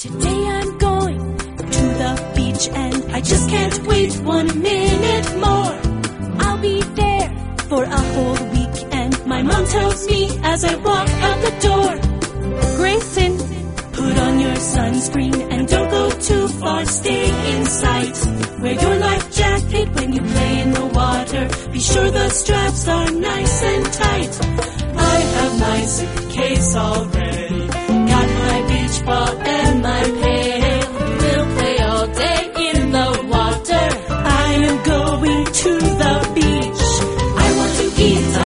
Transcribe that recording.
Today I'm going to the beach and I just can't wait 1 minute more. I'll be there for a whole week and my mom tells me as I walk out the door, Grayson, put on your sunscreen and don't go too far, stay in sight. Wear your life jacket when you play in the water. Be sure the straps are nice and tight. I have my suitcase all ready.